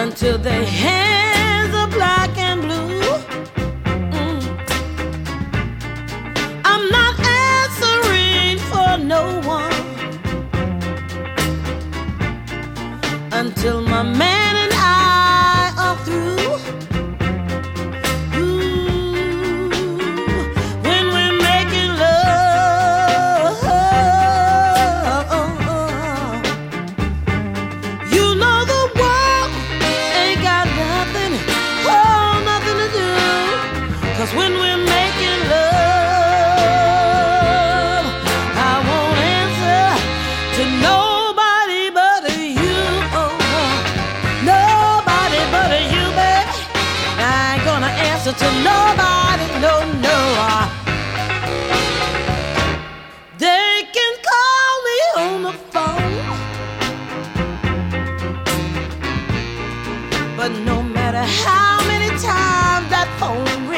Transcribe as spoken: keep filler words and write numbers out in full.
until their hands are black and blue. Mm. I'm not answering for no one until my man and I are through. Ooh, when we're making love, you know the world ain't got nothing, oh, nothing to do. 'Cause when we're making love, I won't answer to nobody but you. Oh, nobody but you, baby. I ain't gonna answer to nobody, no, no. They can call me on the phone, but no matter how many times that phone